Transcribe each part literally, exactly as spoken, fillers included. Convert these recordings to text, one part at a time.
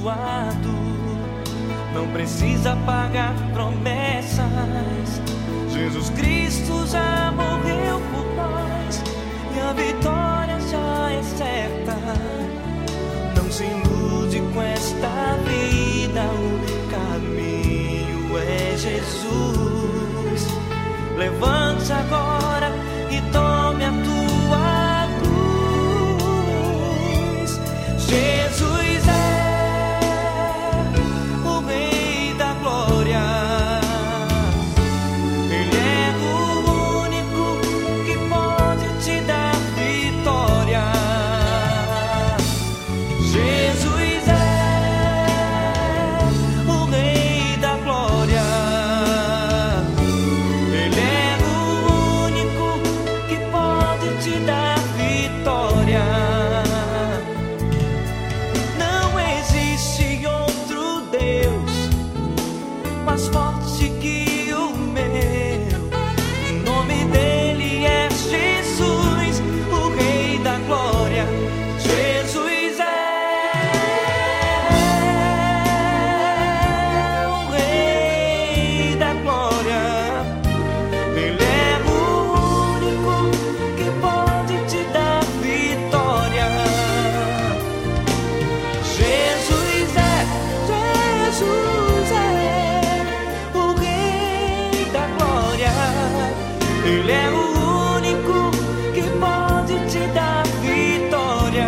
perdoado. Não precisa pagar promessas. Jesus Cristo já morreu por nós e a vitória já é certa. Não se ilude com esta vida, o caminho é Jesus. Levante agora e tome a tua cruz. Jesus é o Rei da Glória. Ele é o único que pode te dar vitória. Jesus é o Rei da Glória. Ele é o único que pode te dar vitória. Não existe outro Deus mais forte que o meu. O nome dele é Jesus, o Rei da Glória. Jesus é o Rei da Glória. Ele é o único que pode te dar vitória. Jesus é, Jesus é o Rei da Glória. Ele é o único que pode te dar vitória.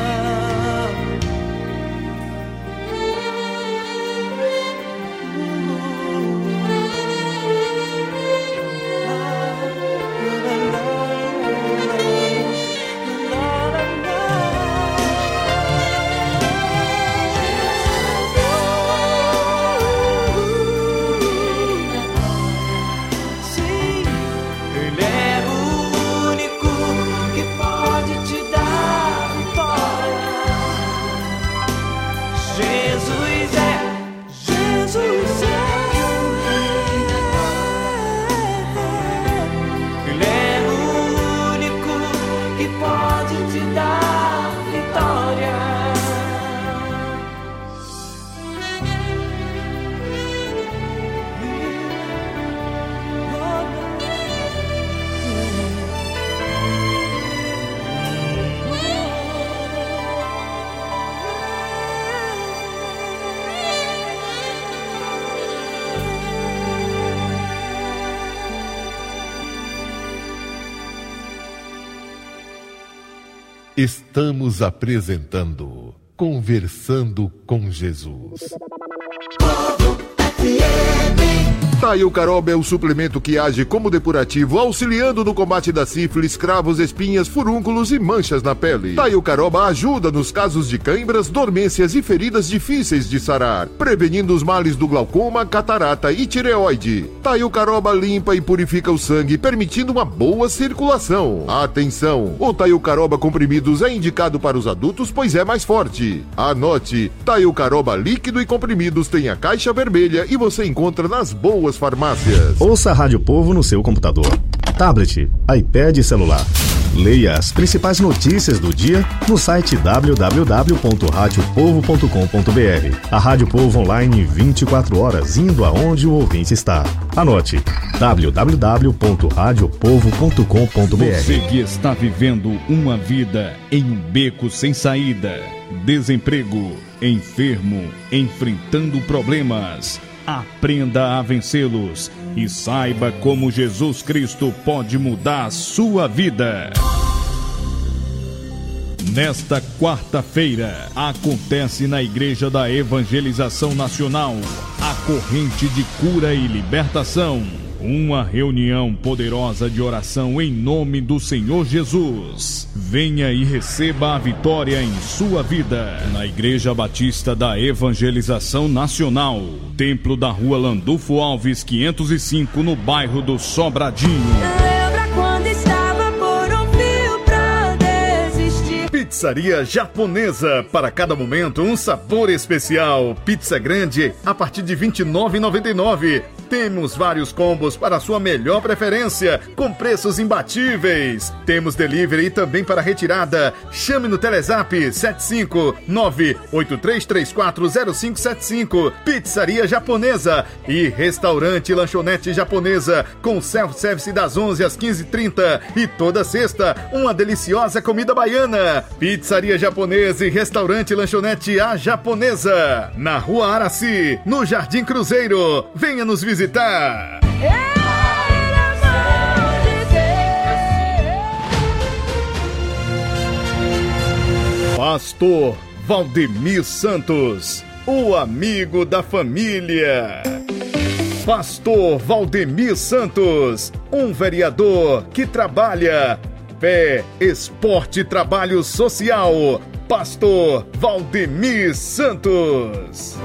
Sim, ele é o único que pode te dar vitória. Jesus é, Jesus é, ele é o único que pode te dar vitória. Estamos apresentando Conversando com Jesus. Taio Caroba é o suplemento que age como depurativo, auxiliando no combate da sífilis, cravos, espinhas, furúnculos e manchas na pele. Taio Caroba ajuda nos casos de cãibras, dormências e feridas difíceis de sarar, prevenindo os males do glaucoma, catarata e tireoide. Taio Caroba limpa e purifica o sangue, permitindo uma boa circulação. Atenção! O Taio Caroba comprimidos é indicado para os adultos, pois é mais forte. Anote: Taio Caroba líquido e comprimidos tem a caixa vermelha e você encontra nas boas farmácias. Ouça a Rádio Povo no seu computador, tablet, iPad e celular. Leia as principais notícias do dia no site w w w ponto rádio povo ponto com ponto b r. A Rádio Povo online vinte e quatro horas, indo aonde o ouvinte está. Anote: w w w ponto rádio povo ponto com ponto b r. Você que está vivendo uma vida em um beco sem saída, desemprego, enfermo, enfrentando problemas, aprenda a vencê-los e saiba como Jesus Cristo pode mudar a sua vida. Nesta quarta-feira, acontece na Igreja da Evangelização Nacional a Corrente de Cura e Libertação. Uma reunião poderosa de oração em nome do Senhor Jesus. Venha e receba a vitória em sua vida. Na Igreja Batista da Evangelização Nacional, Templo da Rua Landulfo Alves, quinhentos e cinco, no bairro do Sobradinho. Lembra quando estava por um fio pra desistir? Pizzaria japonesa, para cada momento um sabor especial. Pizza grande a partir de vinte e nove reais e noventa e nove centavos. Temos vários combos para sua melhor preferência, com preços imbatíveis. Temos delivery e também para retirada. Chame no Telezap sete cinco nove oito três três quatro zero cinco sete cinco. Pizzaria Japonesa e Restaurante Lanchonete Japonesa, com self-service das onze às quinze e trinta e toda sexta, uma deliciosa comida baiana. Pizzaria Japonesa e Restaurante Lanchonete A Japonesa, na Rua Araci, no Jardim Cruzeiro. Venha nos visitar. Pastor Valdemir Santos, o amigo da família. Pastor Valdemir Santos, um vereador que trabalha fé, esporte e trabalho social. Pastor Valdemir Santos.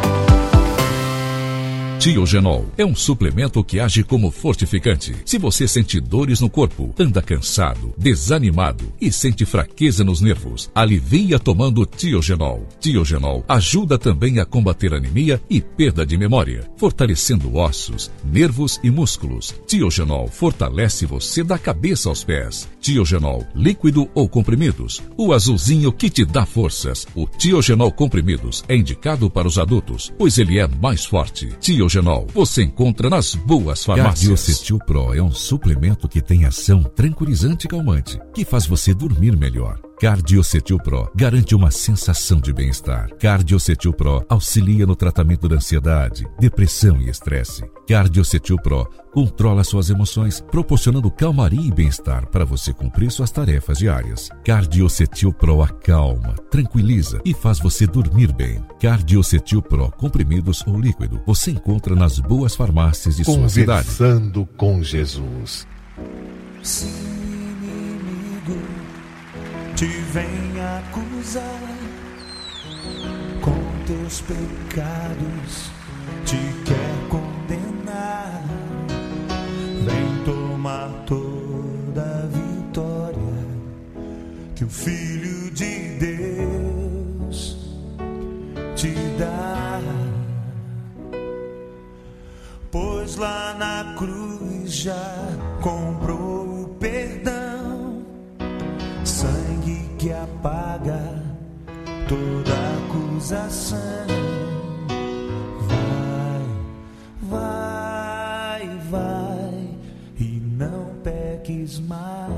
Tiogenol é um suplemento que age como fortificante. Se você sente dores no corpo, anda cansado, desanimado e sente fraqueza nos nervos, alivia tomando Tiogenol. Tiogenol ajuda também a combater anemia e perda de memória, fortalecendo ossos, nervos e músculos. Tiogenol fortalece você da cabeça aos pés. Tiogenol, líquido ou comprimidos, o azulzinho que te dá forças. O Tiogenol comprimidos é indicado para os adultos, pois ele é mais forte. Tiogenol você encontra nas boas farmácias. Cardiocetil Pro é um suplemento que tem ação tranquilizante e calmante, que faz você dormir melhor. Cardiocetil Pro garante uma sensação de bem-estar. Cardiocetil Pro auxilia no tratamento da ansiedade, depressão e estresse. Cardiocetil Pro controla suas emoções, proporcionando calmaria e bem-estar para você cumprir suas tarefas diárias. Cardiocetil Pro acalma, tranquiliza e faz você dormir bem. Cardiocetil Pro, comprimidos ou líquido, você encontra nas boas farmácias de sua cidade. Conversando com Jesus. Se o inimigo te vem acusar com teus pecados, te quer condenar, vem tomar toda a vitória que o Filho de Deus te dá. Pois lá na cruz já comprou o perdão, sangue que apaga toda acusação. Vai, vai, vai e não peques mais.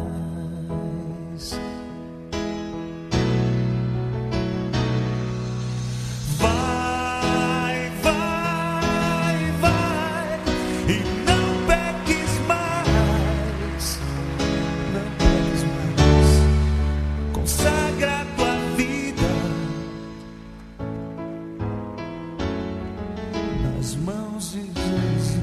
Vai, vai, vai e não peques mais. Não peques mais. Consagra tua vida nas mãos de Jesus.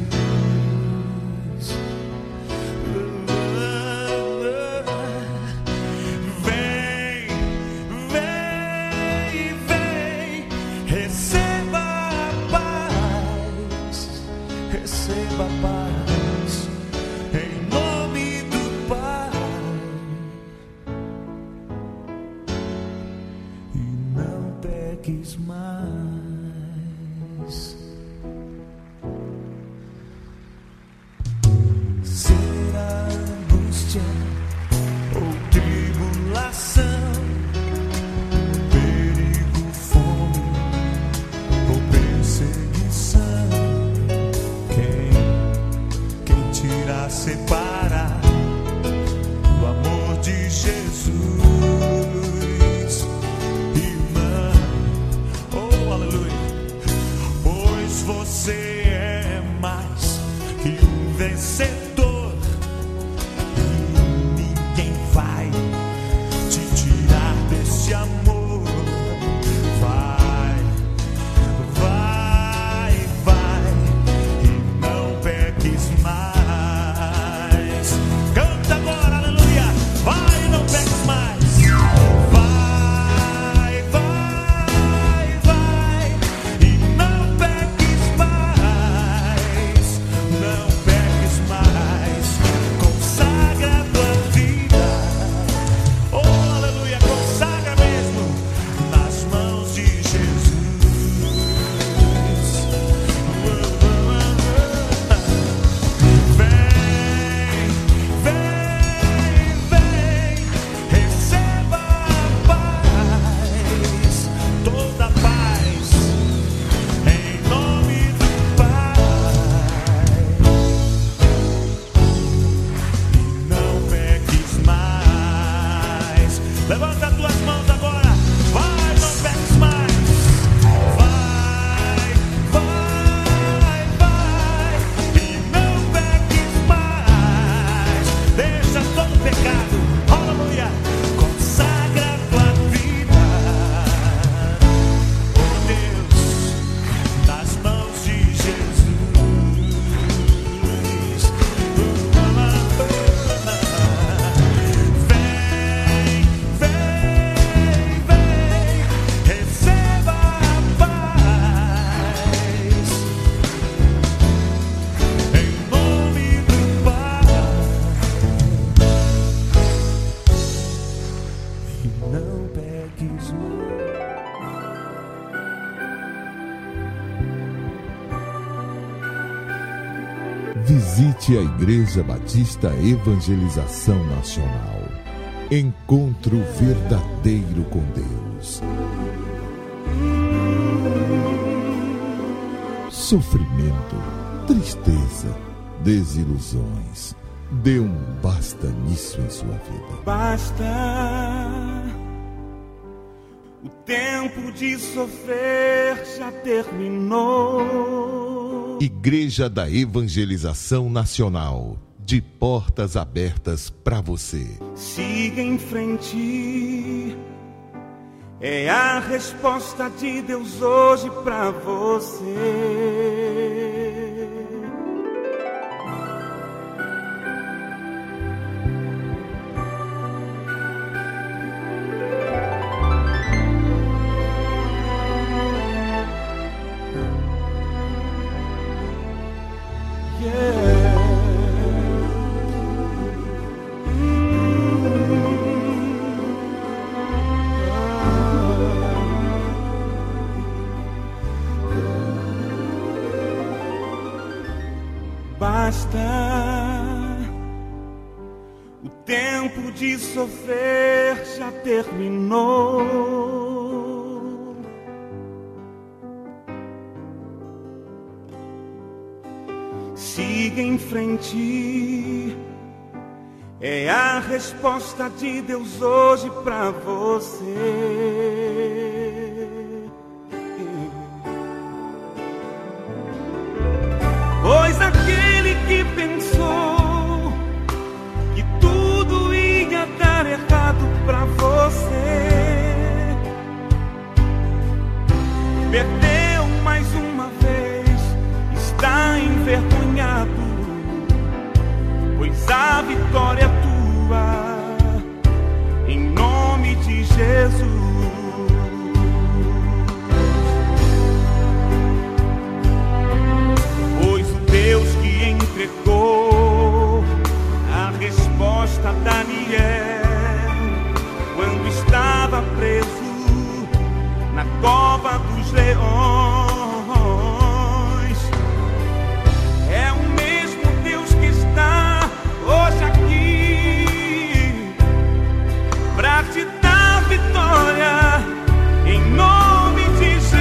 Visite a Igreja Batista Evangelização Nacional. Encontro verdadeiro com Deus. Sofrimento, tristeza, desilusões. Dê um basta nisso em sua vida. Basta. O tempo de sofrer já terminou. Igreja da Evangelização Nacional. De portas abertas para você. Siga em frente. É a resposta de Deus hoje para você. Basta. O tempo de sofrer já terminou. Siga em frente. É a resposta de Deus hoje pra você. Pois aquele que pensou que tudo ia dar errado pra você, perdeu mais uma vez, está envergonhado, pois a vitória é tua, em nome de Jesus. Deus que entregou a resposta a Daniel quando estava preso na cova dos leões. É o mesmo Deus que está hoje aqui pra te dar vitória em nome de Jesus.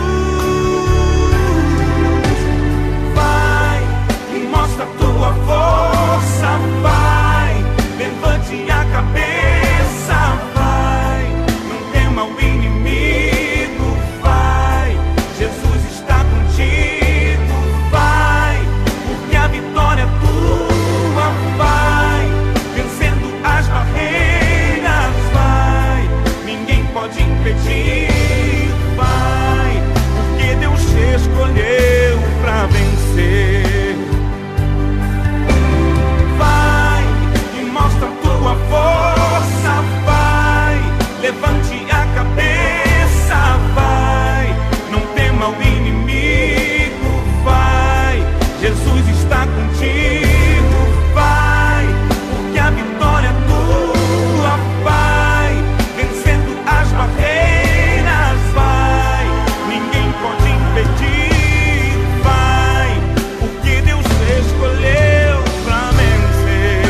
Mostra tua força, vai, levante a cabeça, vai, não tema o inimigo, vai, Jesus está contigo, vai, porque a vitória é tua, vai, vencendo as barreiras, vai, ninguém pode impedir, vai, porque Deus te escolheu pra vencer. Tua força, vai, levante a cabeça, vai, não tema o inimigo, vai, Jesus está contigo, vai, porque a vitória é tua, vai, vencendo as barreiras, vai, ninguém pode impedir, vai, porque Deus te escolheu pra vencer.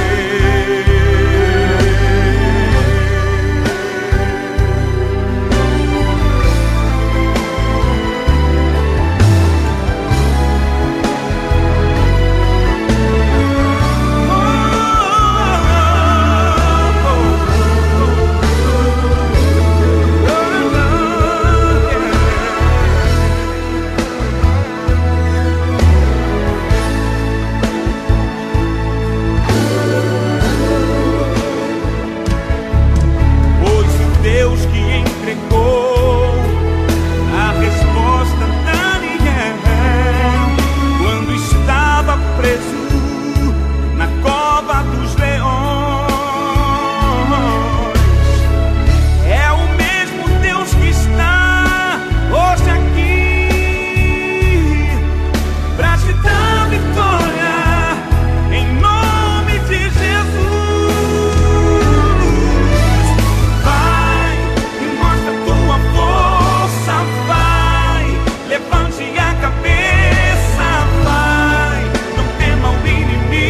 Levante a cabeça, vai, não tema o inimigo.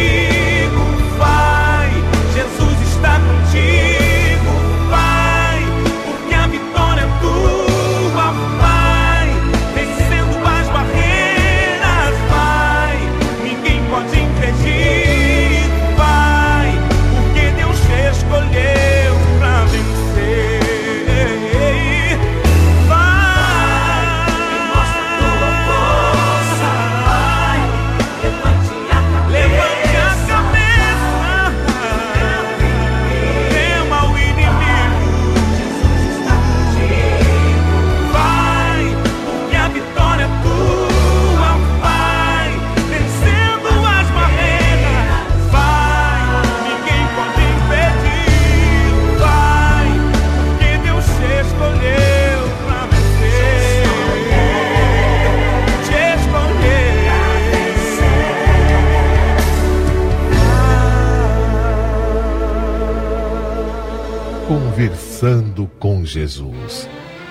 Conversando com Jesus.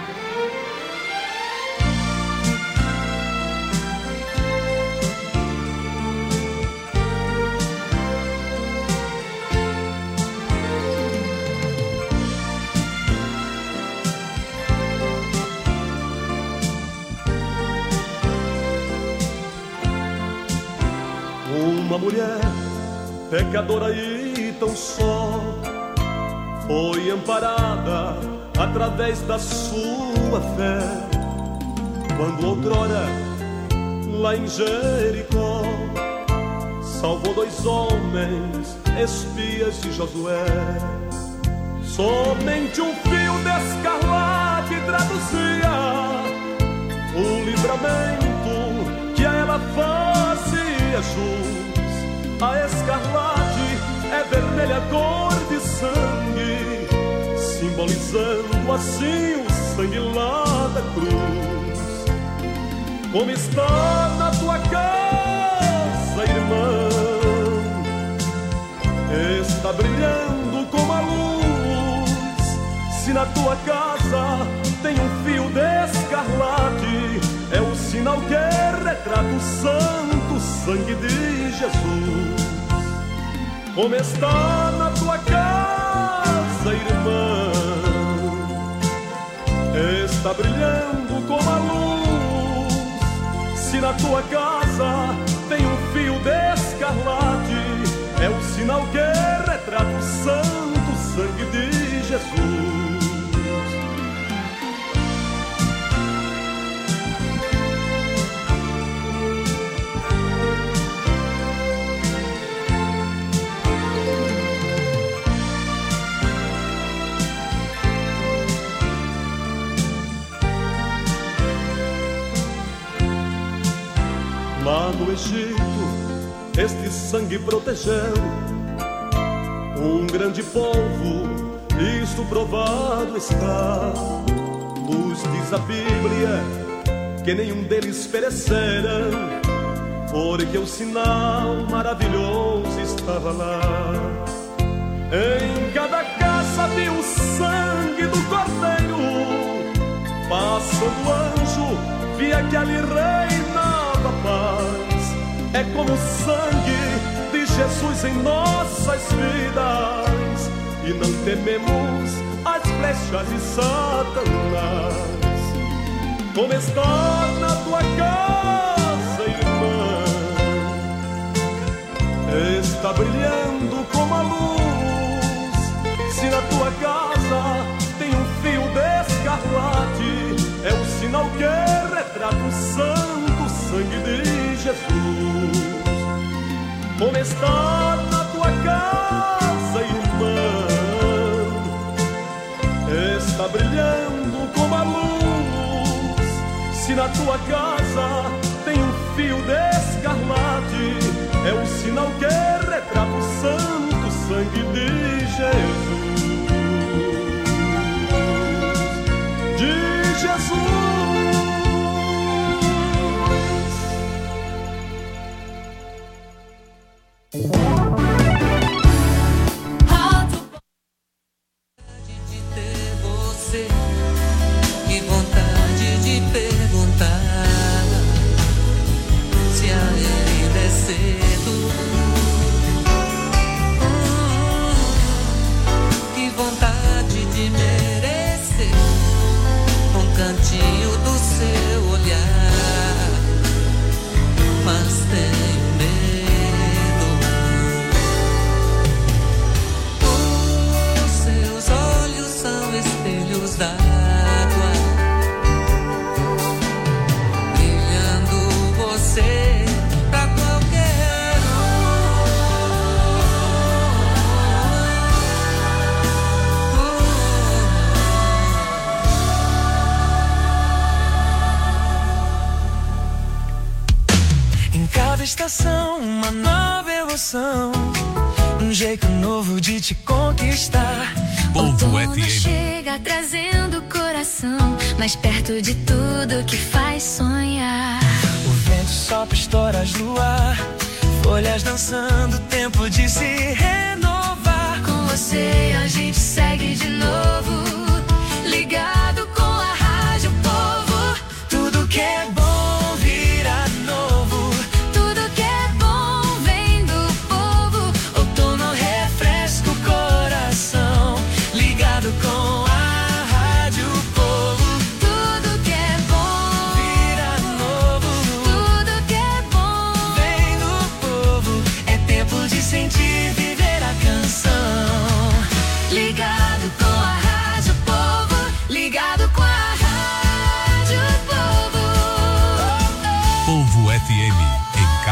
Uma mulher pecadora e tão só foi amparada através da sua fé, quando outrora lá em Jericó salvou dois homens, espias de Josué. Somente um fio de escarlate traduzia o livramento que a ela fazia jus. A escarlate é vermelha cor de sangue, simbolizando assim o sangue lá da cruz. Como está na tua casa, irmão, está brilhando como a luz. Se na tua casa tem um fio de escarlate, é o sinal que retrata o santo sangue de Jesus. Como está na tua casa, irmão, está brilhando como a luz. Se na tua casa tem um fio de escarlate, é o sinal que retrata o santo sangue de Jesus. Lá no Egito, este sangue protegeu um grande povo, isto provado está. Nos diz a Bíblia que nenhum deles perecera, porque o sinal maravilhoso estava lá. Em cada casa viu o sangue do Cordeiro, passando o anjo, via que ali reinava paz. É como o sangue de Jesus em nossas vidas, e não tememos as flechas de Satanás. Como está na tua casa, irmão, está brilhando como a luz. Se na tua casa tem um fio de escarlate, é o sinal que retrata o santo sangue de Jesus. Como está na tua casa, irmão, está brilhando como a luz. Se na tua casa tem um fio de escarlate, é o sinal que retrata o santo sangue de Jesus. De Jesus. Uma nova emoção, um jeito novo de te conquistar. Povo F M chega trazendo o coração mais perto de tudo que faz sonhar. O vento sopra estoras no ar, folhas dançando, tempo de se renovar. Com você a gente segue de novo.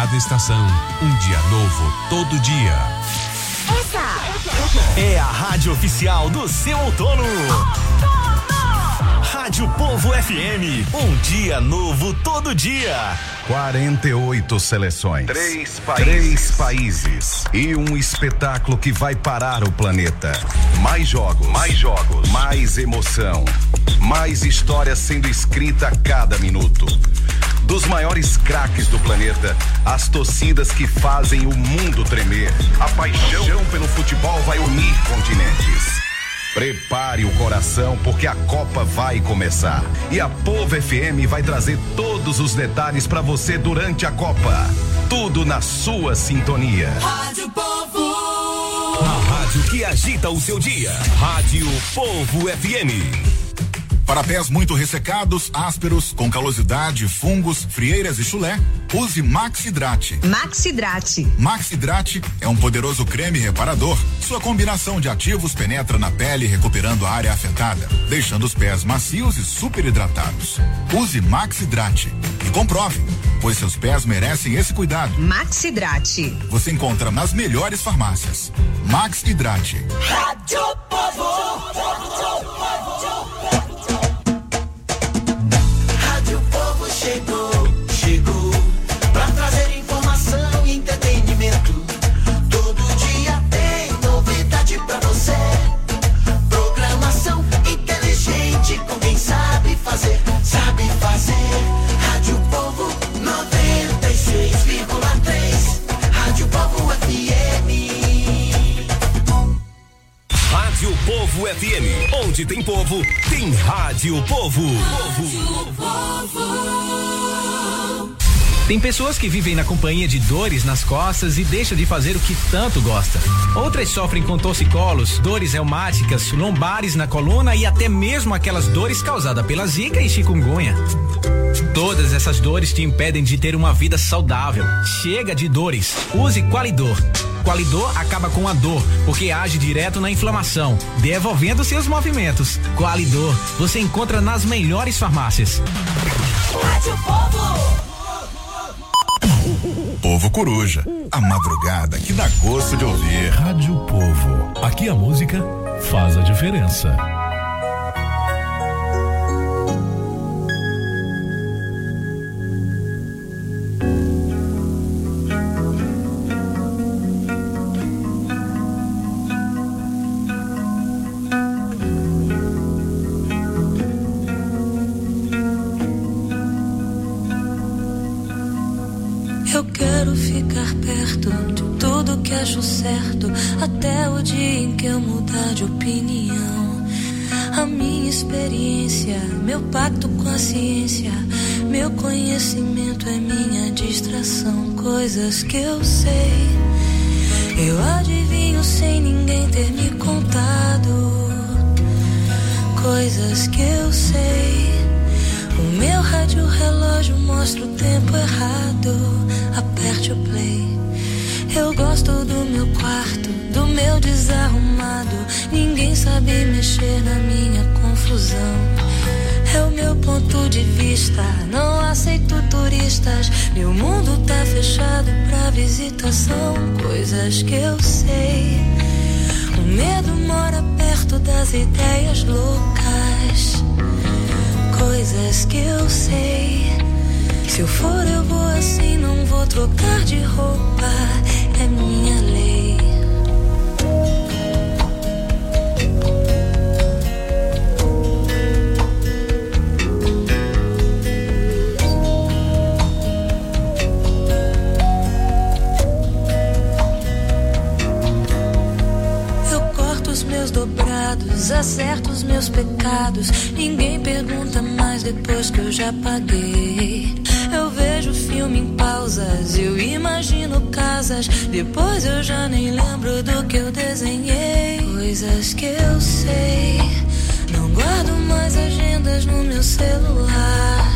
cada estação, um dia novo todo dia. Essa é a rádio oficial do seu outono. Rádio Povo F M, um dia novo todo dia. quarenta e oito seleções, Três países. três países e um espetáculo que vai parar o planeta. Mais jogos, Mais jogos. mais emoção, mais histórias sendo escrita a cada minuto. Dos maiores craques do planeta, as torcidas que fazem o mundo tremer. A paixão pelo futebol vai unir continentes. Prepare o coração porque a Copa vai começar. E a Povo F M vai trazer todos os detalhes para você durante a Copa. Tudo na sua sintonia. Rádio Povo. A rádio que agita o seu dia. Rádio Povo F M. Para pés muito ressecados, ásperos, com calosidade, fungos, frieiras e chulé, use Maxidrate. Maxidrate. Maxidrate é um poderoso creme reparador. Sua combinação de ativos penetra na pele, recuperando a área afetada, deixando os pés macios e super hidratados. Use Maxidrate e comprove, pois seus pés merecem esse cuidado. Maxidrate. Você encontra nas melhores farmácias. Maxidrate. Rádio Povo. Chegou, chegou pra trazer informação e entretenimento. Todo dia tem novidade pra você. Programação inteligente com quem sabe fazer, sabe fazer. Rádio Povo noventa e seis vírgula três. Rádio Povo F M. Rádio Povo F M. Onde tem povo, tem Rádio Povo. Rádio Povo. Tem pessoas que vivem na companhia de dores nas costas e deixam de fazer o que tanto gosta. Outras sofrem com torcicolos, dores reumáticas, lombares na coluna e até mesmo aquelas dores causadas pela zika e chikungunya. Todas essas dores te impedem de ter uma vida saudável. Chega de dores. Use Qualidor. Qualidor acaba com a dor, porque age direto na inflamação, devolvendo seus movimentos. Qualidor, você encontra nas melhores farmácias. Rádio Povo. Povo Coruja, a madrugada que dá gosto de ouvir. Rádio Povo, aqui a música faz a diferença. Eu quero ficar perto de tudo que acho certo, até o dia em que eu mudar de opinião. A minha experiência, meu pacto com a ciência, meu conhecimento é minha distração. Coisas que eu sei, eu adivinho sem ninguém ter me contado. Coisas que eu sei, o meu rádio relógio mostra o tempo errado. Aperte o play. Eu gosto do meu quarto, do meu desarrumado. Ninguém sabe mexer na minha confusão. É o meu ponto de vista, não aceito turistas. Meu mundo tá fechado pra visitação. Coisas que eu sei, o medo mora perto das ideias loucas. Coisas que eu sei, se eu for eu vou assim, não vou trocar de roupa, é minha lei. Eu corto os meus dobrados, acerto os meus pecados. Ninguém pergunta mais depois que eu já paguei. Eu vejo filme em pausas, eu imagino casas. Depois eu já nem lembro do que eu desenhei. Coisas que eu sei, não guardo mais agendas no meu celular.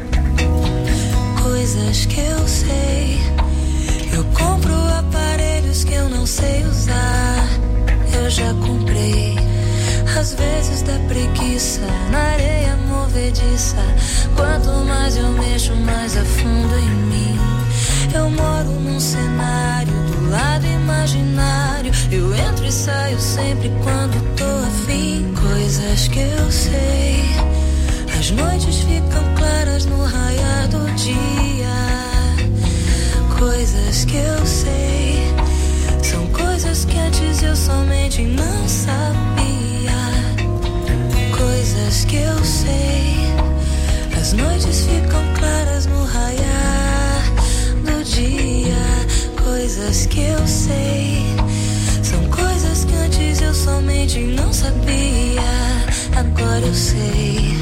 Coisas que eu sei, eu compro aparelhos que eu não sei usar. Eu já comprei. Às vezes dá preguiça na areia movediça. Quanto mais eu mexo, mais afundo em mim. Eu moro num cenário do lado imaginário. Eu entro e saio sempre quando tô afim. Coisas que eu sei. As noites ficam claras no raiar do dia. Coisas que eu sei. São coisas que antes eu somente não sabia. Coisas que eu sei. As noites ficam claras no raiar do dia. Coisas que eu sei. São coisas que antes eu somente não sabia. Agora eu sei.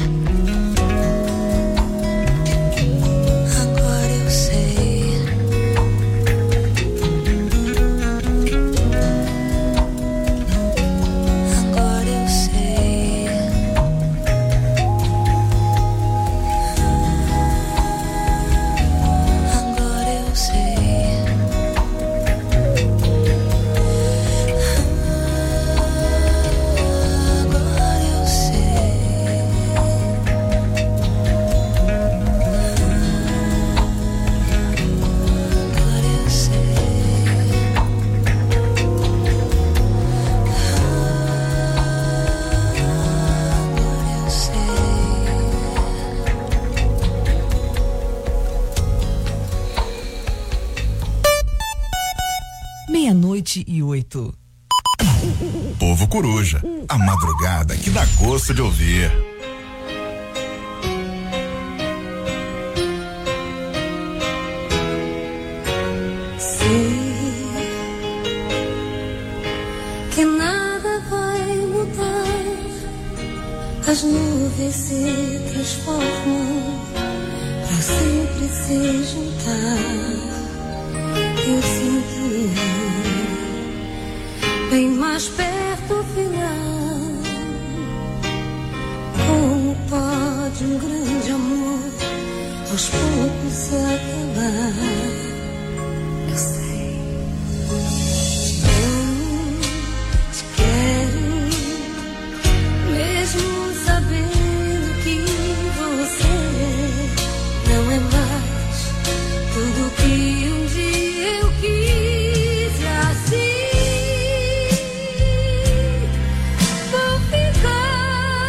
Agora eu sei. Agora eu sei. Agora eu sei. Agora eu sei. Agora eu sei. Agora eu sei. Meia-noite e oito. Povo Coruja, a madrugada que dá gosto de ouvir. Sei que nada vai mudar. As nuvens se transformam pra sempre se juntar. Eu sinto bem mais perto o final. Como pode um grande amor aos poucos se acabar? Eu sei. Eu te quero, mesmo sabendo que você não é mais tudo que um dia eu quis. Assim vou ficar.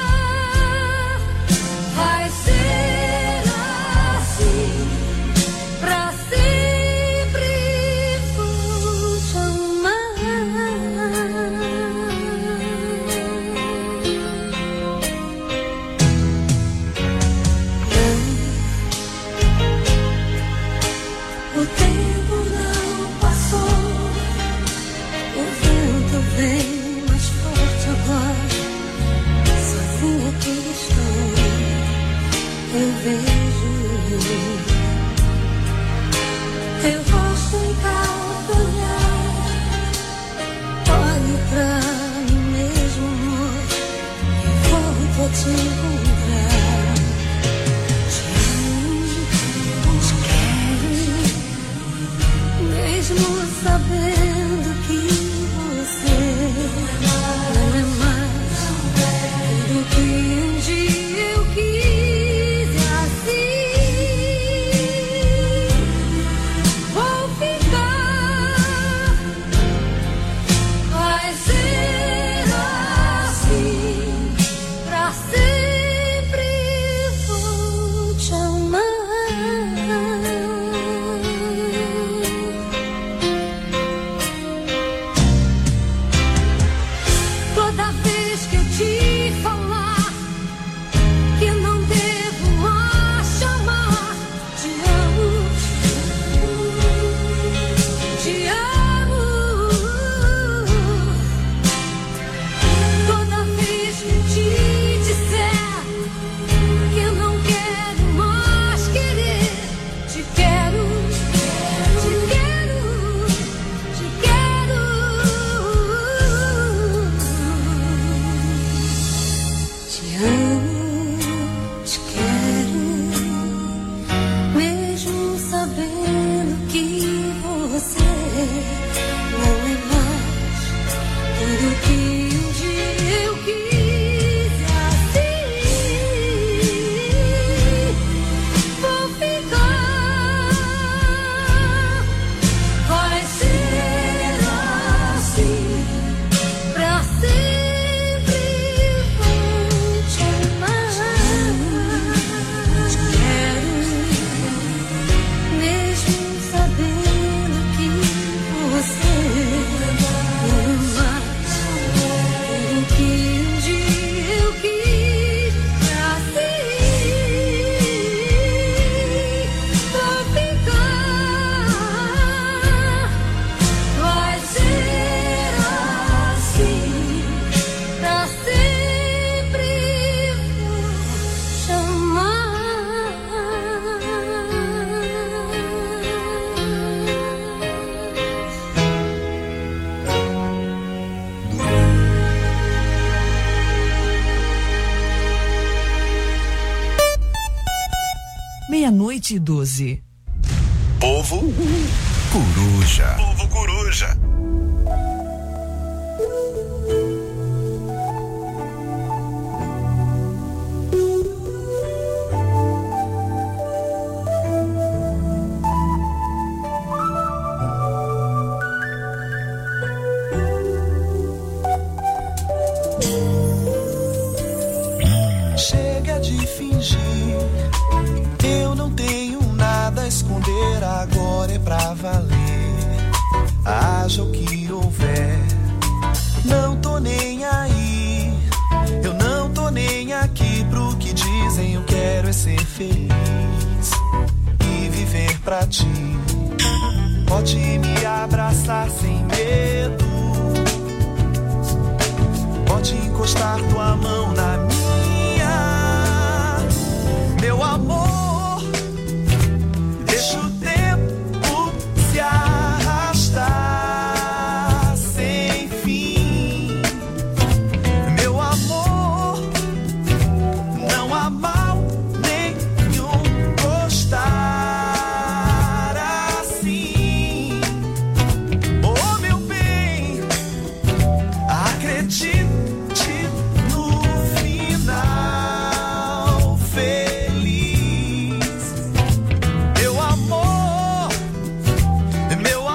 Vai ser assim pra sempre. Vou te amar. O tempo não passou. O vento vem mais forte agora. Sozinha que estou, eu vejo teu rosto em cada olhar. Olho pra mim mesmo, amor, e volto a te encontrar. Te amo, te quero, mesmo sabendo que você não é mais tudo que um dia eu quis. Assim vou ficar. Vai ser assim pra sempre. Vou te amar. Toda vez que eu te falar que não devo mais chamar, te amo, te amo. Toda vez que eu te disser que eu não quero mais querer, te quero, te quero, te quero. Te amo, te quero, mesmo sabendo que você não é mais tudo que um dia eu quis. Assim vou ficar. Meia-noite e doze. Povo Coruja. Povo Coruja. Chega de fingir, eu não tenho nada a esconder, agora é pra valer. Haja o que houver, não tô nem aí, eu não tô nem aqui pro que dizem, eu quero é ser feliz e viver pra ti. Pode me abraçar sem medo, pode encostar tua mão na minha. Meu amor, deixa o tempo se arrastar sem fim. Meu amor, não há mal nenhum gostar assim. Oh, meu bem, acredite no final feliz. Meu amor, meu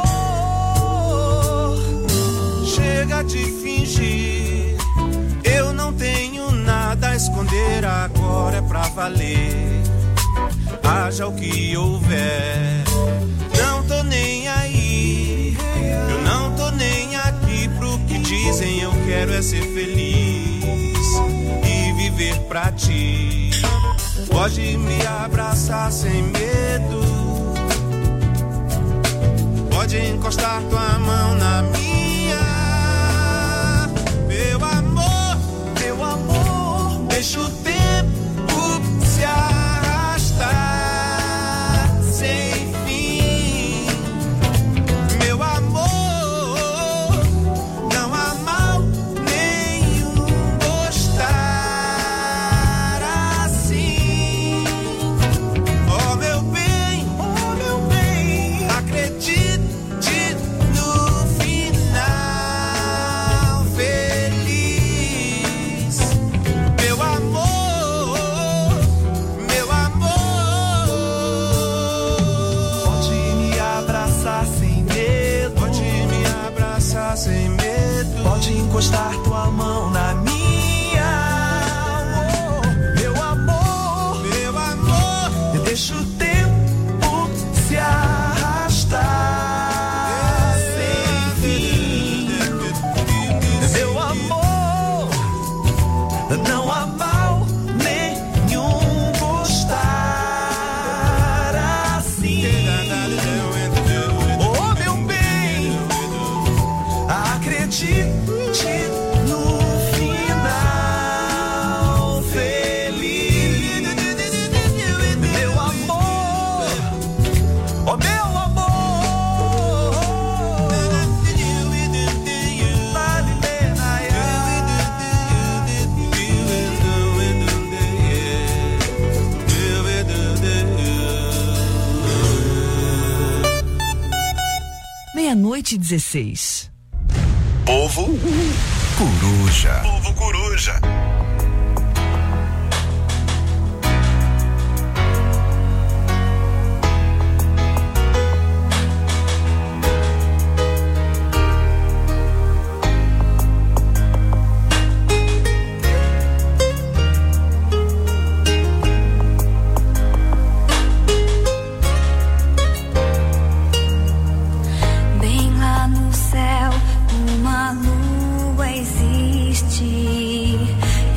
amor, chega de fingir, eu não tenho nada a esconder, agora é pra valer. Haja o que houver, não tô nem aí, eu não tô nem aqui pro que dizem, eu quero é ser feliz e viver pra ti. Pode me abraçar sem medo, pode encostar tua mão na minha. Meu amor, meu amor, deixa o tempo se arrastar sem fim. Meu amor, não há mal nenhum gostar assim. Oh, meu bem, oh, meu bem, acredite no final feliz. Meu amor, meu amor, pode me abraçar sem medo, pode me abraçar sem medo, pode encostar tua mão na minha. Oh, meu amor, meu amor, deixa o tempo se arrastar sem fim. Meu amor, não há mal nenhum gostar assim. Oh, meu bem, acredite no final feliz. Meu amor, oh, meu amor. Meia-noite e dezesseis. Povo Coruja. Povo Coruja. Bem lá no céu, uma lua existe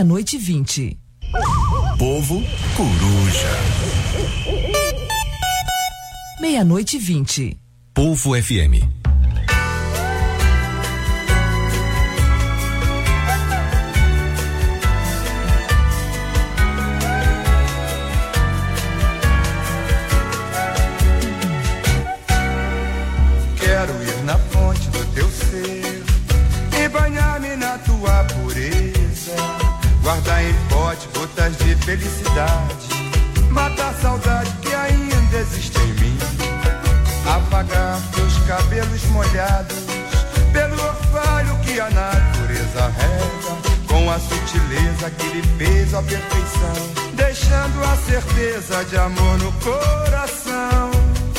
Meia-noite e vinte. Povo Coruja. Meia-noite e vinte. Povo F M. Quero ir na fonte do teu ser e banhar-me na tua pureza, guardar em pote gotas de felicidade, matar a saudade que ainda existe em mim, apagar teus cabelos molhados pelo orvalho que a natureza rega, com a sutileza que lhe fez a perfeição, deixando a certeza de amor no coração.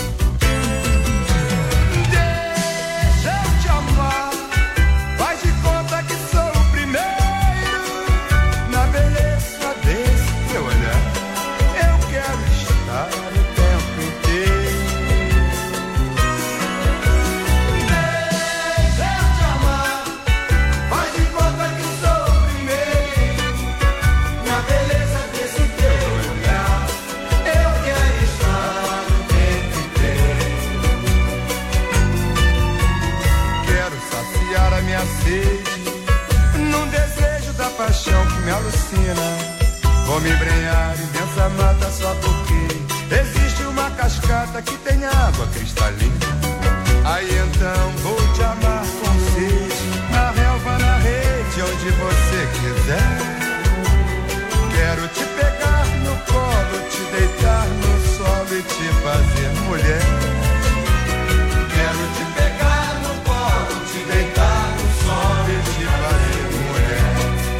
Num desejo da paixão que me alucina, vou me embrenhar imensa mata só porque existe uma cascata que tem água cristalina. Aí então vou te amar com sede, na relva, na rede, onde você quiser. Quero te pegar no colo, te deitar no solo e te fazer mulher. Quero te pegar no colo, te deitar no solo e te fazer mulher.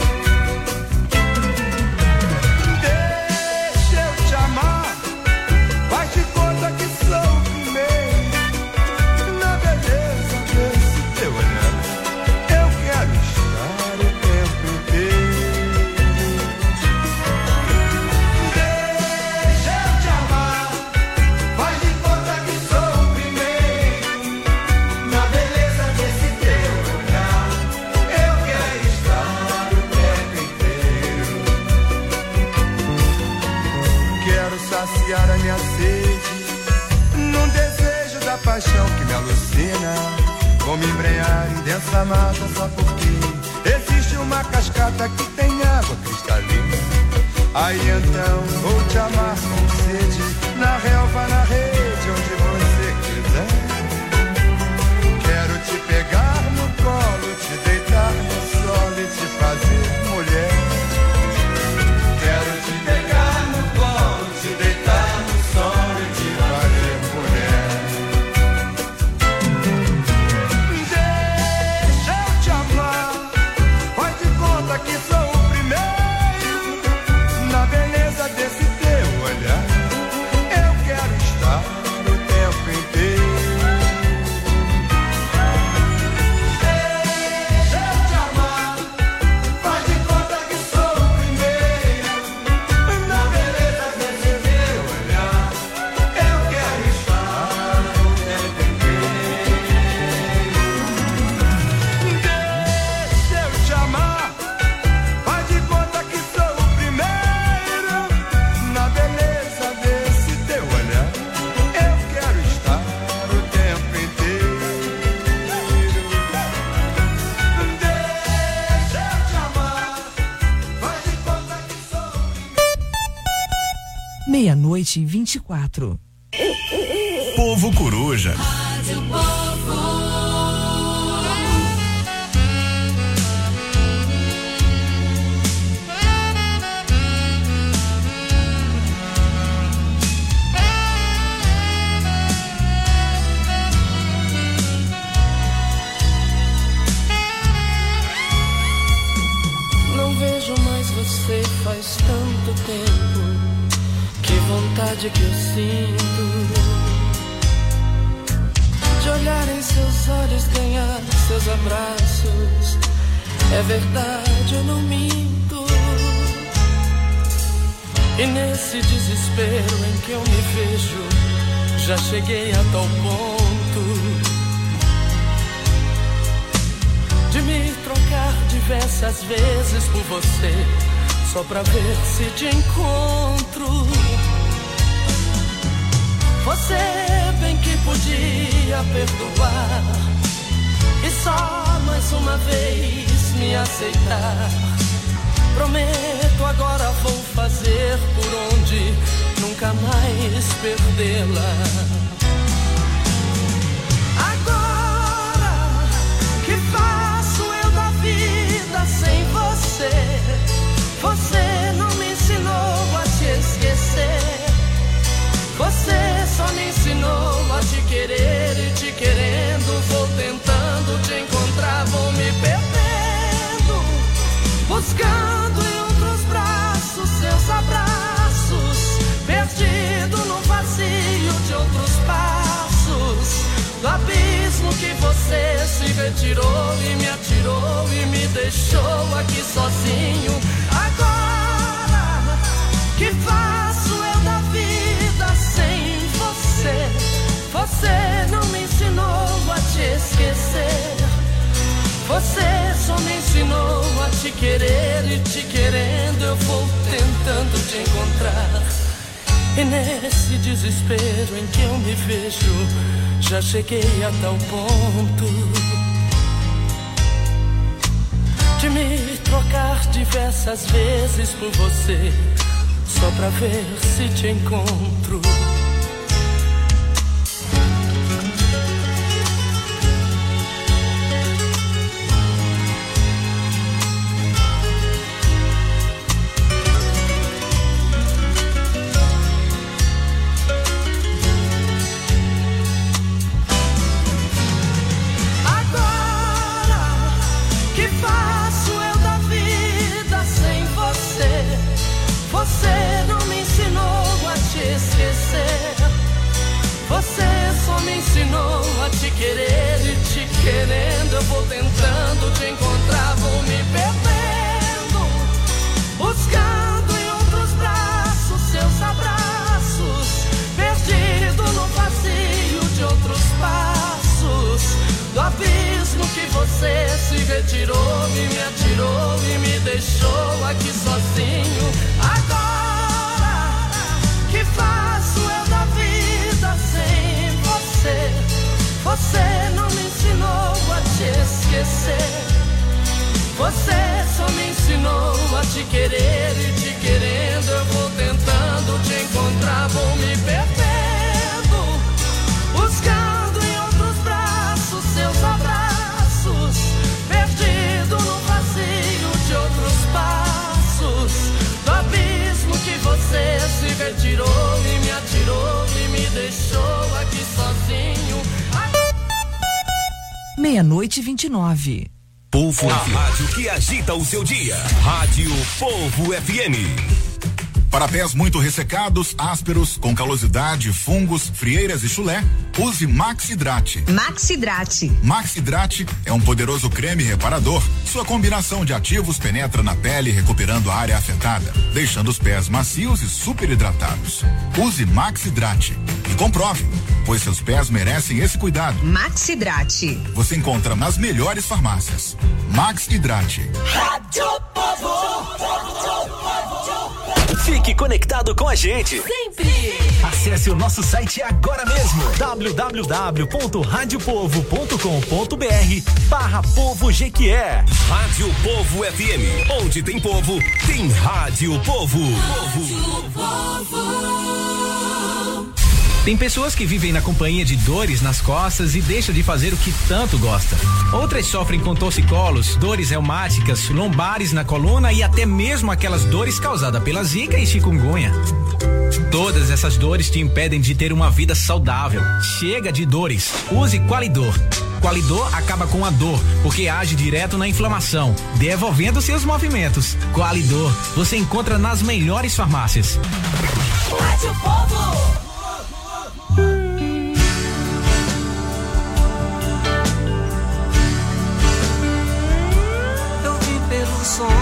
Deixa eu te amar, faz de conta que sou o primeiro, na beleza desse teu olhar. Eu quero estar o tempo inteiro. Deixa eu te amar, faz de conta que sou o primeiro, na beleza desse teu olhar. Eu quero estar o tempo inteiro. Quero saciar a minha sede, num desejo da paixão que me alucina. Vou me embrenhar em densa mata só porque existe uma cascata que tem água cristalina. Aí então vou te amar com sede, na relva, na rede, onde você quiser. Quero te pegar no colo, te deitar no solo e te fazer mulher. Quero te pegar no colo, te deitar no solo e te fazer mulher. Deixa eu te amar, faz de conta que sou o primeiro, na beleza desse teu olhar. Eu quero estar o tempo inteiro. Deixa eu te amar, faz de conta que sou o primeiro, na beleza desse teu olhar. Eu quero estar o tempo inteiro. Deixa eu te amar, faz de conta que sou o primeiro, na beleza desse teu olhar. Eu quero estar o tempo inteiro. Deixa eu te amar, faz de conta que sou o Meia-noite e vinte e quatro. Povo Coruja. Não vejo mais você faz tanto tempo. Que vontade que eu sinto de olhar em seus olhos, ganhar seus abraços. É verdade, eu não minto. E nesse desespero em que eu me vejo, já cheguei a tal ponto de me trocar diversas vezes por você, só pra ver se te encontro. Você bem que podia perdoar e só mais uma vez me aceitar. Prometo, agora vou fazer por onde nunca mais perdê-la. Agora, que faço eu da vida sem você? Você não me ensinou a te esquecer. Você só me ensinou a te querer e te querendo vou tentando te encontrar, vou me perdendo, buscando em outros braços seus abraços, perdido no vazio de outros passos, do abismo que você se retirou e me atirou e me deixou aqui sozinho. Agora, que faço eu da vida sem você? Você não me ensinou a te esquecer. Você só me ensinou a te querer e te querendo eu vou tentando te encontrar. E nesse desespero em que eu me vejo, já cheguei a tal ponto de me trocar diversas vezes por você, só pra ver se te encontro. Você não me ensinou a te esquecer. Você só me ensinou a te querer e te querendo eu vou tentando te encontrar, vou me perdendo, buscando em outros braços seus abraços, perdido no vazio de outros passos, do abismo que você se retirou e me atirou e me deixou aqui sozinho. Agora, que faço eu da vida sem você? Você não me ensinou a te esquecer. Você só me ensinou a te querer e te querendo eu vou tentando te encontrar, vou me perdendo, buscando em outros braços seus abraços, perdido no vazio de outros passos, do abismo que você se retirou e me atirou e me deixou aqui sozinho. Meia-noite e vinte e nove. Povo A rádio que agita o seu dia. Rádio Povo F M. Para pés muito ressecados, ásperos, com calosidade, fungos, frieiras e chulé, use Maxidrate. Maxidrate. Maxidrate é um poderoso creme reparador. Sua combinação de ativos penetra na pele, recuperando a área afetada, deixando os pés macios e super hidratados. Use Maxidrate e comprove, pois seus pés merecem esse cuidado. Maxidrate. Você encontra nas melhores farmácias. Maxidrate. Rádio Povo. Fique conectado com a gente. Sempre. Acesse o nosso site agora mesmo. w w w ponto rádio povo ponto com ponto b r barra Povo Jequié. Rádio Povo F M. Onde tem povo, tem Rádio Povo. Rádio Povo. Tem pessoas que vivem na companhia de dores nas costas e deixam de fazer o que tanto gosta. Outras sofrem com torcicolos, dores reumáticas, lombares na coluna e até mesmo aquelas dores causadas pela zika e chikungunya. Todas essas dores te impedem de ter uma vida saudável. Chega de dores. Use Qualidor. Qualidor acaba com a dor, porque age direto na inflamação, devolvendo seus movimentos. Qualidor, você encontra nas melhores farmácias. Rádio Povo. Eu vim pelo som,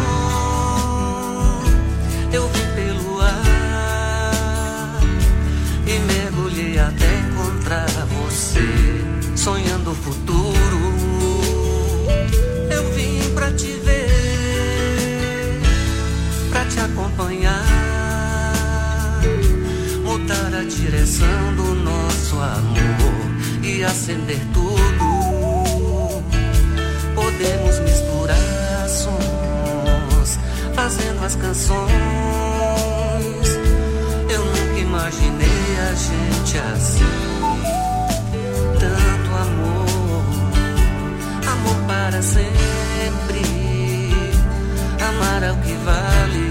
eu vim pelo ar e mergulhei até encontrar você, sonhando o futuro. Eu vim pra te ver, pra te direção do nosso amor e acender tudo. Podemos misturar sons, fazendo as canções. Eu nunca imaginei a gente assim. Tanto amor, amor para sempre. Amar é o que vale.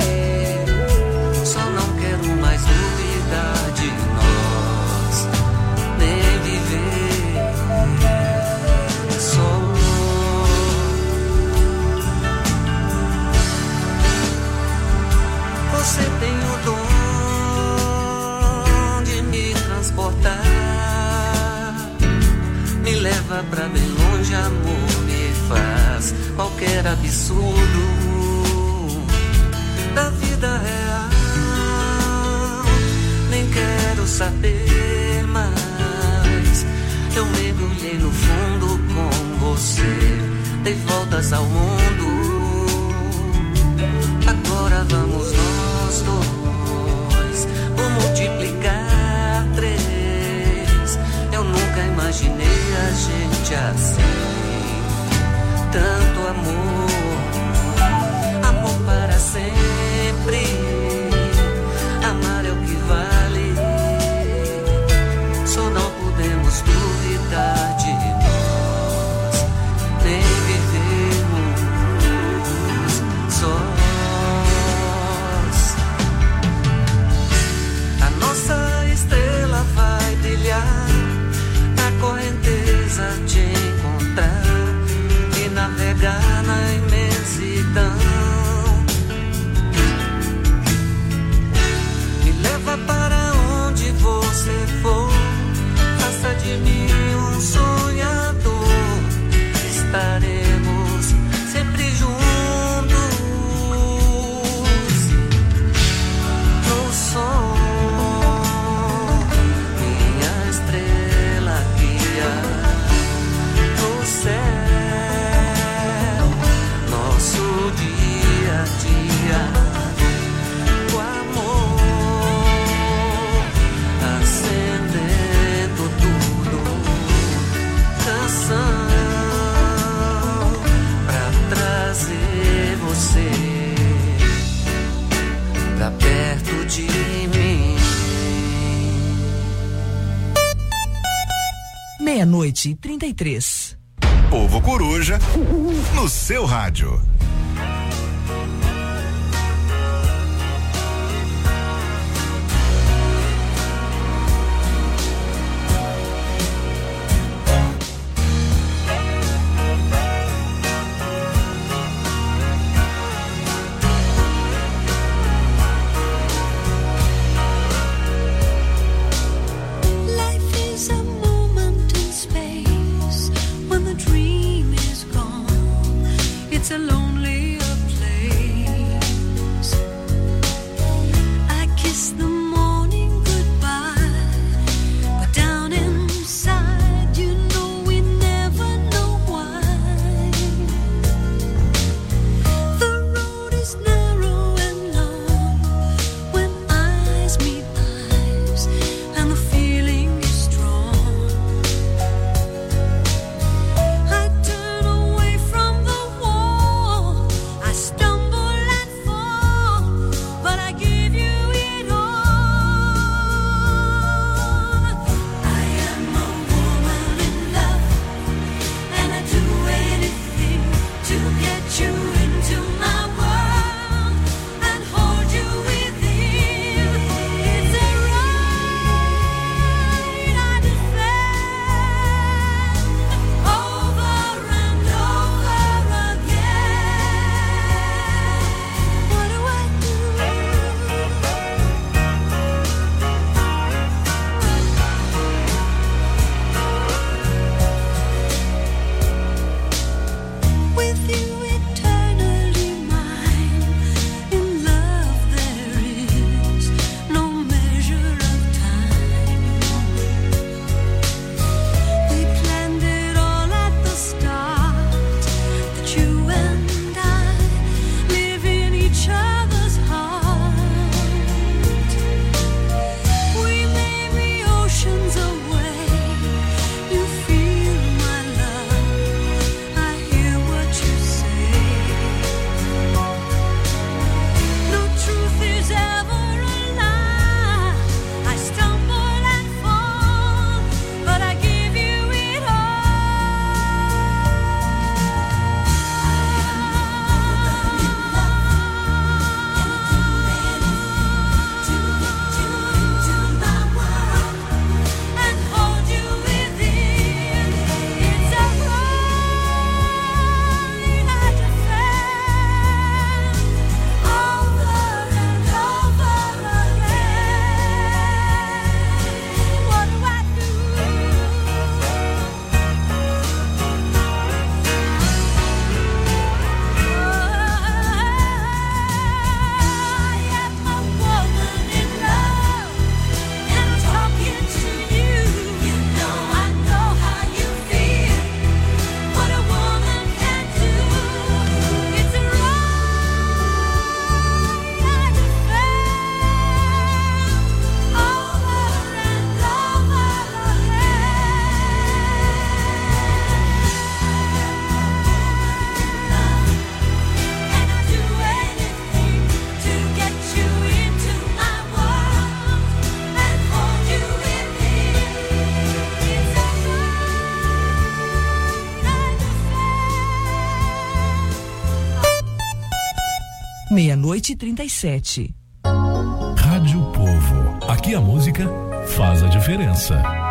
Só não quero mais duvidar de nós, nem viver só. Você tem o dom de me transportar, me leva pra bem longe, amor, me faz qualquer absurdo da vida real. Nem quero saber mais. Eu mergulhei no fundo com você, dei voltas ao mundo. Agora vamos nós dois, vou multiplicar três. Eu nunca imaginei a gente assim. Tanto amor, amor para sempre. Amar é o que vale. Só não podemos duvidar de nós, nem vivemos sós. A nossa estrela vai brilhar na correnteza de encontrar e navegar na imensidão. Me leva para onde você for, faça de mim um sonhador. Estaremos sempre juntos no som. Minha estrela guia no céu, nosso dia a dia, o amor acendendo tudo, canção pra trazer você pra perto de mim. Meia-noite e trinta e três. Povo Coruja, no seu rádio. Life is a moment in space when the dream is gone. It's a lonelier place. I kiss the morning goodbye, but down inside, you know we never know why. The road is narrow and long when eyes meet eyes, and the feeling is strong. I turn away from the wall, I stumble and fall, but I give you it all. Meia-noite e trinta e sete. Rádio Povo. Aqui a música faz a diferença.